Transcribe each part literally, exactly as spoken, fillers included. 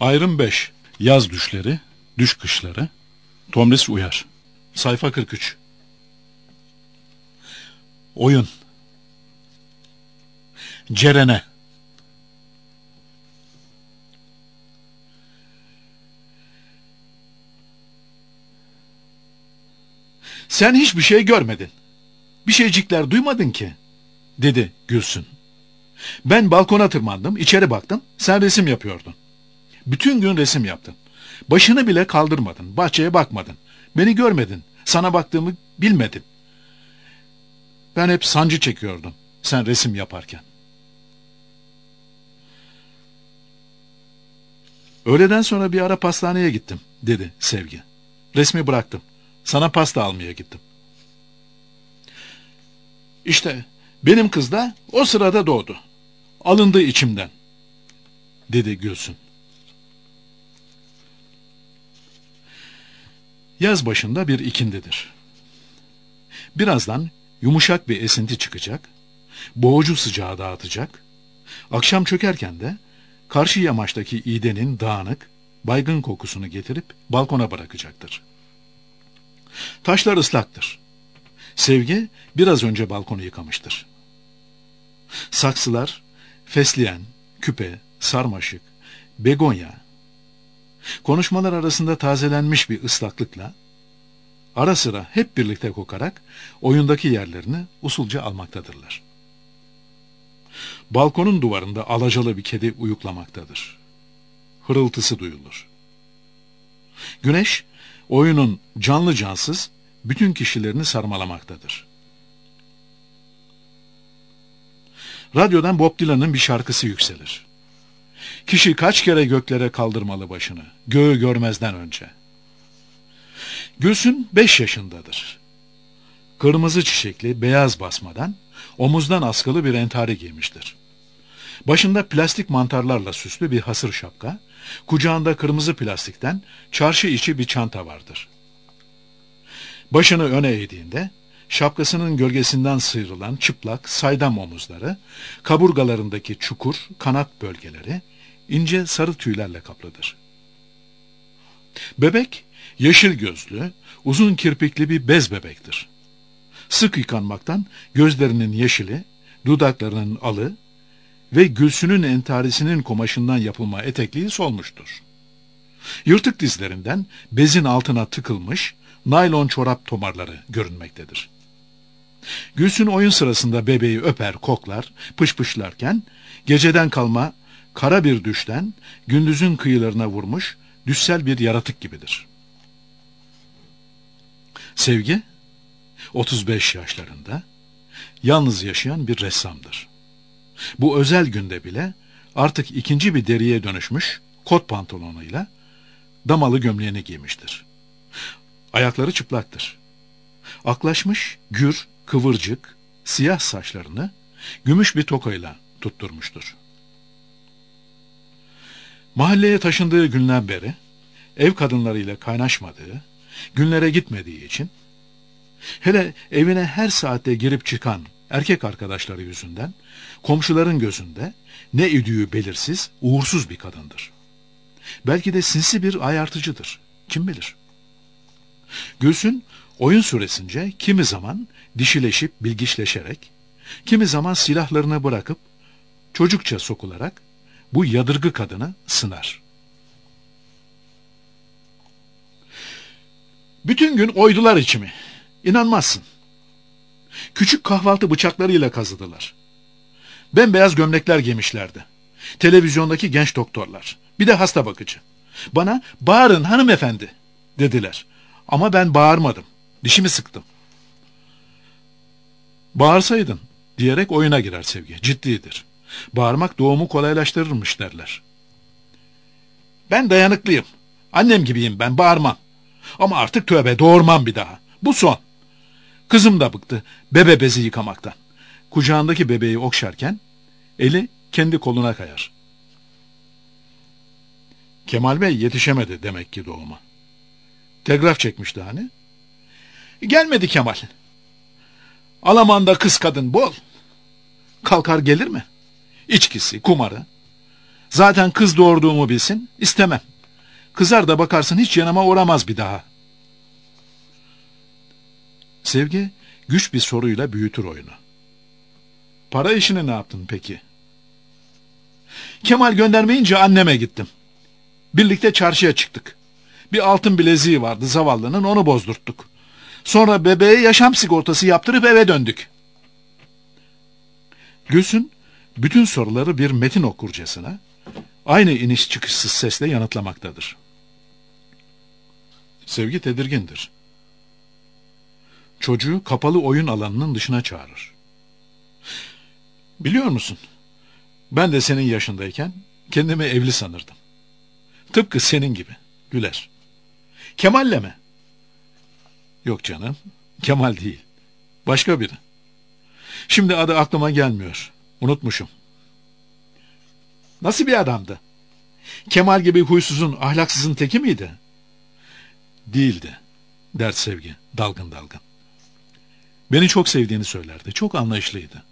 Ayrım beş. Yaz düşleri, düş kışları. Tomris Uyar. Sayfa kırk üç. Oyun. Cerene. Sen hiçbir şey görmedin. Bir şeycikler duymadın ki, dedi Gülsün. Ben balkona tırmandım, içeri baktım, sen resim yapıyordun. Bütün gün resim yaptın. Başını bile kaldırmadın, bahçeye bakmadın. Beni görmedin, sana baktığımı bilmedin. Ben hep sancı çekiyordum, sen resim yaparken. Öğleden sonra bir ara pastaneye gittim, dedi Sevgi. Resmi bıraktım, sana pasta almaya gittim. İşte benim kız da o sırada doğdu. Alındı içimden, dedi Gülsün. Yaz başında bir ikindidir. Birazdan yumuşak bir esinti çıkacak, boğucu sıcağı dağıtacak, akşam çökerken de karşı yamaçtaki iğdenin dağınık, baygın kokusunu getirip balkona bırakacaktır. Taşlar ıslaktır. Sevgi biraz önce balkonu yıkamıştır. Saksılar, fesleğen, küpe, sarmaşık, begonya, konuşmalar arasında tazelenmiş bir ıslaklıkla, ara sıra hep birlikte kokarak oyundaki yerlerini usulca almaktadırlar. Balkonun duvarında alacalı bir kedi uyuklamaktadır. Hırıltısı duyulur. Güneş, oyunun canlı cansız bütün kişilerini sarmalamaktadır. Radyodan Bob Dylan'ın bir şarkısı yükselir. Kişi kaç kere göklere kaldırmalı başını, göğü görmezden önce. Gülsün beş yaşındadır. Kırmızı çiçekli, beyaz basmadan, omuzdan askılı bir entari giymiştir. Başında plastik mantarlarla süslü bir hasır şapka, kucağında kırmızı plastikten çarşı içi bir çanta vardır. Başını öne eğdiğinde, şapkasının gölgesinden sıyrılan çıplak, saydam omuzları, kaburgalarındaki çukur, kanat bölgeleri, ince sarı tüylerle kaplıdır. Bebek, yeşil gözlü, uzun kirpikli bir bez bebektir. Sık yıkanmaktan gözlerinin yeşili, dudaklarının alı ve Gülsün'ün entarisinin kumaşından yapılma etekliği solmuştur. Yırtık dizlerinden bezin altına tıkılmış naylon çorap tomarları görünmektedir. Gülsün oyun sırasında bebeği öper, koklar, pışpışlarken geceden kalma kara bir düşten gündüzün kıyılarına vurmuş düşsel bir yaratık gibidir. Sevgi, otuz beş yaşlarında, yalnız yaşayan bir ressamdır. Bu özel günde bile artık ikinci bir deriye dönüşmüş kot pantolonuyla damalı gömleğini giymiştir. Ayakları çıplaktır. Aklaşmış, gür, kıvırcık, siyah saçlarını gümüş bir tokayla tutturmuştur. Mahalleye taşındığı günden beri ev kadınlarıyla kaynaşmadığı, günlere gitmediği için, hele evine her saatte girip çıkan erkek arkadaşları yüzünden, komşuların gözünde ne idüğü belirsiz, uğursuz bir kadındır. Belki de sinsi bir ayartıcıdır, kim bilir. Gülsün, oyun süresince kimi zaman dişileşip bilgiçleşerek, kimi zaman silahlarını bırakıp, çocukça sokularak, bu yadırgı kadını sınar. Bütün gün oydular içimi. İnanmazsın. Küçük kahvaltı bıçaklarıyla kazıdılar. Bembeyaz gömlekler giymişlerdi. Televizyondaki genç doktorlar. Bir de hasta bakıcı. Bana bağırın hanımefendi dediler. Ama ben bağırmadım. Dişimi sıktım. Bağırsaydın diyerek oyuna girer Sevgi. Ciddidir. Bağırmak doğumu kolaylaştırırmış derler. Ben dayanıklıyım. Annem gibiyim ben, bağırmam. Ama artık tövbe, doğurmam bir daha. Bu son. Kızım da bıktı bebe bezi yıkamaktan. Kucağındaki bebeği okşarken eli kendi koluna kayar. Kemal Bey yetişemedi demek ki doğuma. Telgraf çekmişti hani. Gelmedi Kemal. Alaman'da kız kadın bol. Kalkar gelir mi? İçkisi, kumarı. Zaten kız doğurduğumu bilsin, istemem. Kızar da bakarsın hiç yanıma uğramaz bir daha. Sevgi güç bir soruyla büyütür oyunu. Para işini ne yaptın peki? Kemal göndermeyince anneme gittim. Birlikte çarşıya çıktık. Bir altın bileziği vardı zavallının, onu bozdurttuk. Sonra bebeğe yaşam sigortası yaptırıp eve döndük. Gülsün bütün soruları bir metin okurcasına aynı iniş çıkışsız sesle yanıtlamaktadır. Sevgi tedirgindir. Çocuğu kapalı oyun alanının dışına çağırır. Biliyor musun? Ben de senin yaşındayken kendimi evli sanırdım. Tıpkı senin gibi. Güler. Kemal'le mi? Yok canım. Kemal değil. Başka biri. Şimdi adı aklıma gelmiyor. Unutmuşum. Nasıl bir adamdı? Kemal gibi huysuzun, ahlaksızın teki miydi? Değildi, der Sevgi dalgın dalgın. Beni çok sevdiğini söylerdi. Çok anlayışlıydı.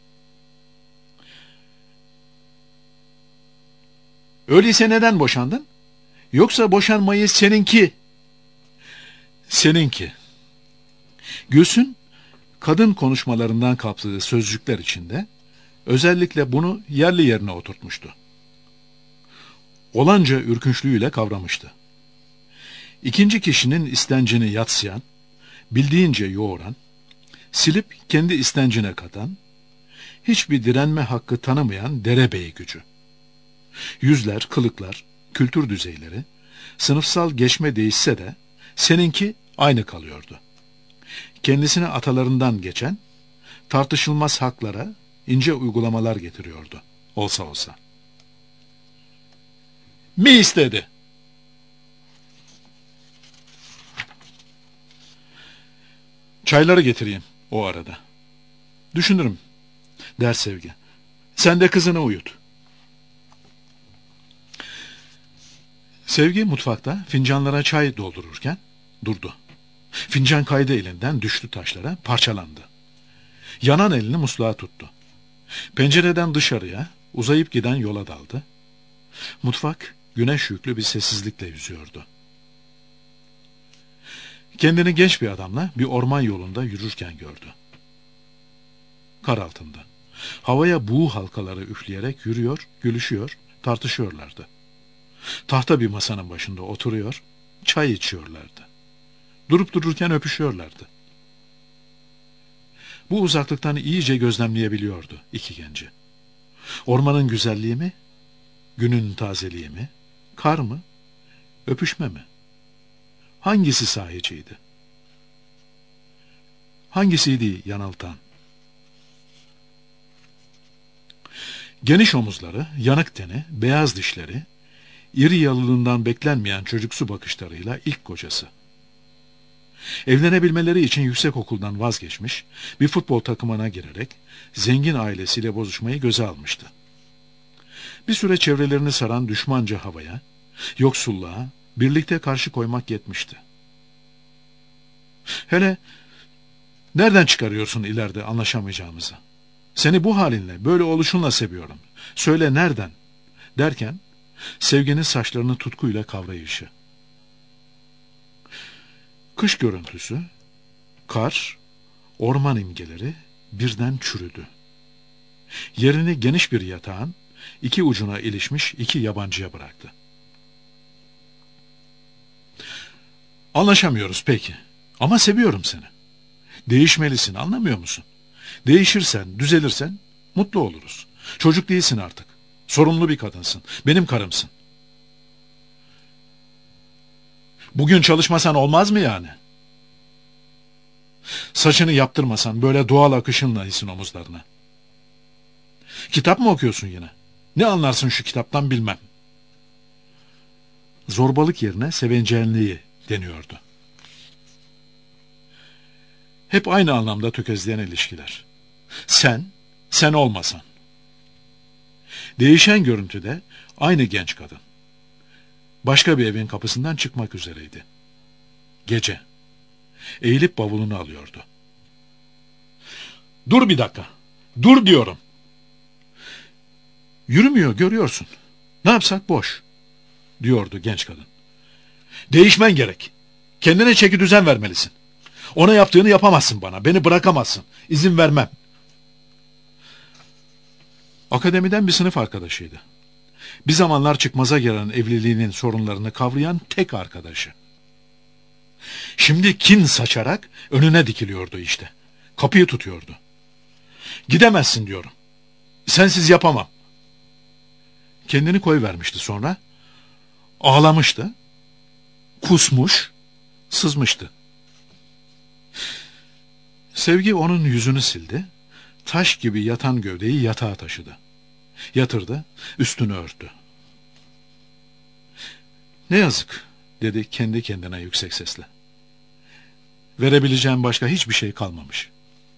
Öyleyse neden boşandın? Yoksa boşanmayı seninki... Seninki. Gülsün, kadın konuşmalarından kaptığı sözcükler içinde özellikle bunu yerli yerine oturtmuştu. Olanca ürkünçlüğüyle kavramıştı. İkinci kişinin istencini yatsıyan, bildiğince yoğuran, silip kendi istencine katan, hiçbir direnme hakkı tanımayan derebeyi gücü. Yüzler, kılıklar, kültür düzeyleri, sınıfsal geçme değişse de seninki aynı kalıyordu. Kendisine atalarından geçen, tartışılmaz haklara ince uygulamalar getiriyordu. Olsa olsa. Mi istedi? Çayları getireyim o arada. Düşünürüm, der Sevgi. Sen de kızını uyut. Sevgi mutfakta fincanlara çay doldururken durdu. Fincan kaydı elinden, düştü taşlara, parçalandı. Yanan elini musluğa tuttu. Pencereden dışarıya, uzayıp giden yola daldı. Mutfak güneş yüklü bir sessizlikle yüzüyordu. Kendini genç bir adamla bir orman yolunda yürürken gördü. Kar altında. Havaya buğu halkaları üfleyerek yürüyor, gülüşüyor, tartışıyorlardı. Tahta bir masanın başında oturuyor, çay içiyorlardı. Durup dururken öpüşüyorlardı. Bu uzaklıktan iyice gözlemleyebiliyordu iki genci. Ormanın güzelliği mi, günün tazeliği mi, kar mı, öpüşme mi? Hangisi sahiciydi? Hangisiydi yanıltan? Geniş omuzları, yanık teni, beyaz dişleri, iri yalılığından beklenmeyen çocuksu bakışlarıyla ilk kocası. Evlenebilmeleri için yüksek okuldan vazgeçmiş, bir futbol takımına girerek zengin ailesiyle bozuşmayı göze almıştı. Bir süre çevrelerini saran düşmanca havaya, yoksulluğa birlikte karşı koymak yetmişti. Hele nereden çıkarıyorsun ileride anlaşamayacağımızı? Seni bu halinle, böyle oluşunla seviyorum. Söyle nereden? Derken Sevginin saçlarını tutkuyla kavrayışı. Kış görüntüsü, kar, orman imgeleri birden çürüdü. Yerini geniş bir yatağın iki ucuna ilişmiş iki yabancıya bıraktı. Anlaşamıyoruz peki. Ama seviyorum seni. Değişmelisin, anlamıyor musun? Değişirsen, düzelirsen mutlu oluruz. Çocuk değilsin artık. Sorumlu bir kadınsın. Benim karımsın. Bugün çalışmasan olmaz mı yani? Saçını yaptırmasan böyle doğal akışınla isin omuzlarına. Kitap mı okuyorsun yine? Ne anlarsın şu kitaptan bilmem. Zorbalık yerine sevencenliği deniyordu. Hep aynı anlamda tökezleyen ilişkiler. Sen, sen olmasan. Değişen görüntüde aynı genç kadın. Başka bir evin kapısından çıkmak üzereydi. Gece. Eğilip bavulunu alıyordu. Dur bir dakika. Dur diyorum. Yürümüyor, görüyorsun. Ne yapsak boş, diyordu genç kadın. Değişmen gerek. Kendine çeki düzen vermelisin. Ona yaptığını yapamazsın bana. Beni bırakamazsın. İzin vermem. Akademiden bir sınıf arkadaşıydı. Bir zamanlar çıkmaza giren evliliğinin sorunlarını kavrayan tek arkadaşı. Şimdi kin saçarak önüne dikiliyordu işte. Kapıyı tutuyordu. Gidemezsin diyorum. Sensiz yapamam. Kendini koyvermişti sonra. Ağlamıştı. Kusmuş, sızmıştı. Sevgi onun yüzünü sildi. Taş gibi yatan gövdeyi yatağa taşıdı. Yatırdı, üstünü örttü. Ne yazık, dedi kendi kendine yüksek sesle. Verebileceğim başka hiçbir şey kalmamış.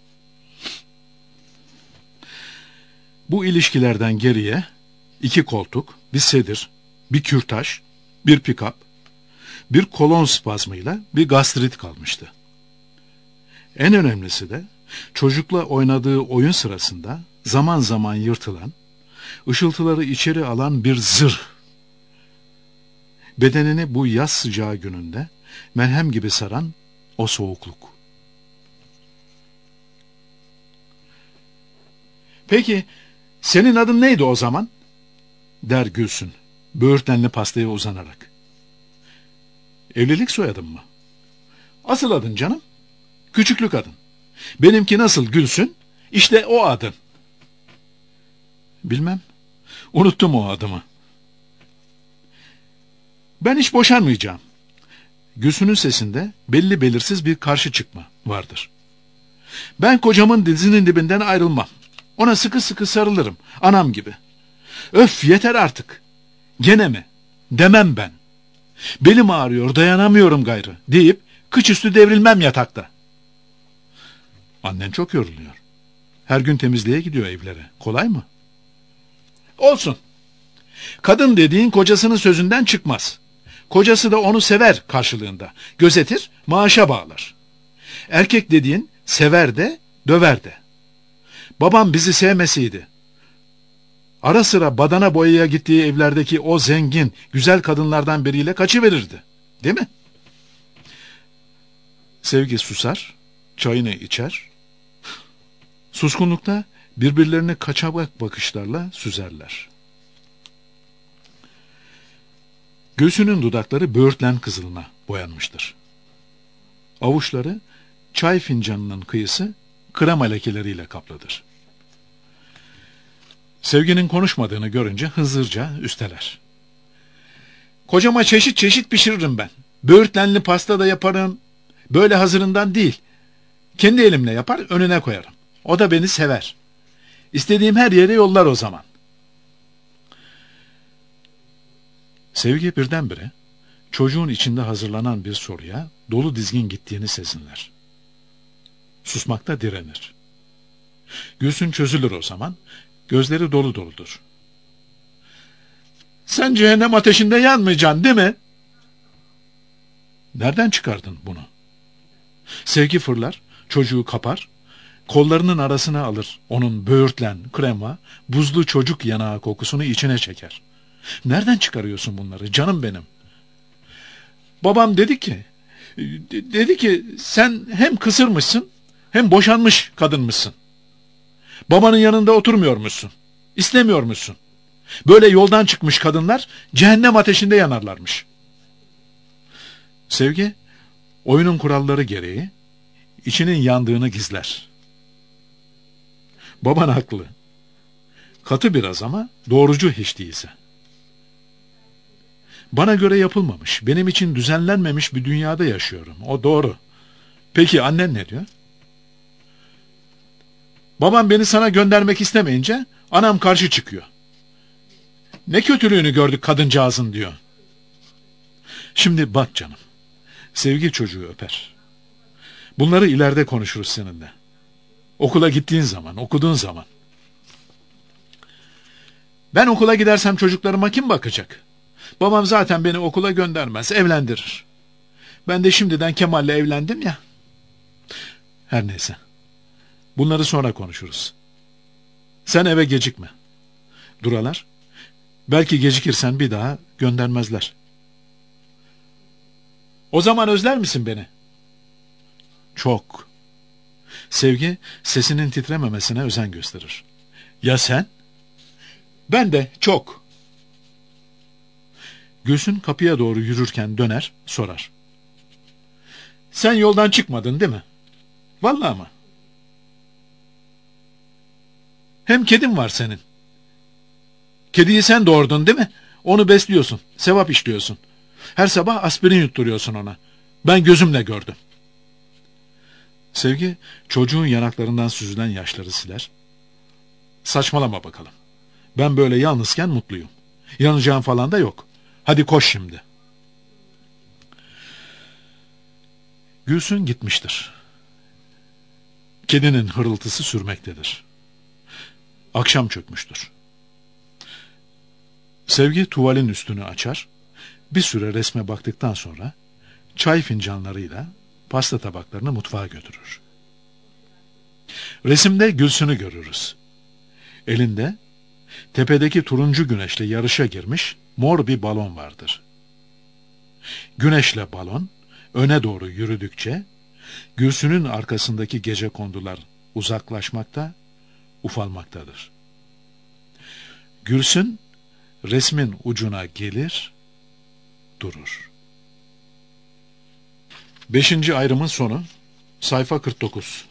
Bu ilişkilerden geriye iki koltuk, bir sedir, bir kürtaş, bir pikap, bir kolon spazmıyla bir gastrit kalmıştı. En önemlisi de çocukla oynadığı oyun sırasında zaman zaman yırtılan, ışıltıları içeri alan bir zırh. Bedenini bu yaz sıcağı gününde merhem gibi saran o soğukluk. Peki senin adın neydi o zaman? Der Gülsün, böğürtlenli pastaya uzanarak. Evlilik soyadım mı? Asıl adın canım. Küçüklük adın. Benimki nasıl Gülsün? İşte o adın. Bilmem. Unuttum o adımı. Ben hiç boşanmayacağım. Gülsün'ün sesinde belli belirsiz bir karşı çıkma vardır. Ben kocamın dizinin dibinden ayrılmam. Ona sıkı sıkı sarılırım. Anam gibi. Öf yeter artık. Gene mi? Demem ben. Belim ağrıyor, dayanamıyorum gayrı deyip kıçüstü devrilmem yatakta. Annen çok yoruluyor. Her gün temizliğe gidiyor evlere. Kolay mı? Olsun. Kadın dediğin kocasının sözünden çıkmaz. Kocası da onu sever karşılığında. Gözetir, maaşa bağlar. Erkek dediğin sever de, döver de. Babam bizi sevmeseydi, ara sıra badana boyaya gittiği evlerdeki o zengin, güzel kadınlardan biriyle kaçıverirdi. Değil mi? Sevgi susar, çayını içer. Suskunlukta birbirlerine kaçamak bakışlarla süzerler. Göğsünün dudakları böğürtlen kızılına boyanmıştır. Avuçları çay fincanının kıyısı krema lekeleriyle kaplıdır. Sevginin konuşmadığını görünce hızırca üsteler. Kocama çeşit çeşit pişiririm ben. Böğürtlenli pasta da yaparım. Böyle hazırından değil. Kendi elimle yapar, önüne koyarım. O da beni sever. İstediğim her yere yollar o zaman. Sevgi birdenbire çocuğun içinde hazırlanan bir soruya dolu dizgin gittiğini sezinler. Susmakta direnir. Gülsün çözülür o zaman. Gözleri dolu doludur. Sen cehennem ateşinde yanmayacaksın değil mi? Nereden çıkardın bunu? Sevgi fırlar, çocuğu kapar, kollarının arasına alır onun böğürtlen, krema, buzlu çocuk yanağı kokusunu içine çeker. Nereden çıkarıyorsun bunları canım benim? Babam dedi ki, dedi ki sen hem kısırmışsın hem boşanmış kadınmışsın. Babanın yanında oturmuyormuşsun, istemiyormuşsun. Böyle yoldan çıkmış kadınlar cehennem ateşinde yanarlarmış. Sevgi, oyunun kuralları gereği içinin yandığını gizler. Baban haklı. Katı biraz ama doğrucu hiç değilse. Bana göre yapılmamış, benim için düzenlenmemiş bir dünyada yaşıyorum. O doğru. Peki annen ne diyor? Babam beni sana göndermek istemeyince anam karşı çıkıyor. Ne kötülüğünü gördük kadıncağızın diyor. Şimdi bak canım. Sevgi çocuğu öper. Bunları ileride konuşuruz seninle. Okula gittiğin zaman, okuduğun zaman. Ben okula gidersem çocuklarıma kim bakacak? Babam zaten beni okula göndermez, evlendirir. Ben de şimdiden Kemal'le evlendim ya. Her neyse. Bunları sonra konuşuruz. Sen eve gecikme. Duralar, Belki gecikirsen bir daha göndermezler. O zaman özler misin beni? Çok. Sevgi, sesinin titrememesine özen gösterir. Ya sen? Ben de çok. Gülsün kapıya doğru yürürken döner, sorar. Sen yoldan çıkmadın değil mi? Vallahi mı? Hem kedin var senin. Kediyi sen doğurdun değil mi? Onu besliyorsun, sevap işliyorsun. Her sabah aspirin yutturuyorsun ona. Ben gözümle gördüm. Sevgi, çocuğun yanaklarından süzülen yaşları siler. Saçmalama bakalım. Ben böyle yalnızken mutluyum. Yanacağım falan da yok. Hadi koş şimdi. Gülsün gitmiştir. Kedinin hırıltısı sürmektedir. Akşam çökmüştür. Sevgi tuvalin üstünü açar, bir süre resme baktıktan sonra çay fincanlarıyla pasta tabaklarını mutfağa götürür. Resimde Gülsün'ü görürüz. Elinde tepedeki turuncu güneşle yarışa girmiş mor bir balon vardır. Güneşle balon öne doğru yürüdükçe Gülsün'ün arkasındaki gecekondular uzaklaşmakta, ufalmaktadır. Gülsün resmin ucuna gelir, durur. Beşinci ayrımın sonu, sayfa kırk dokuz.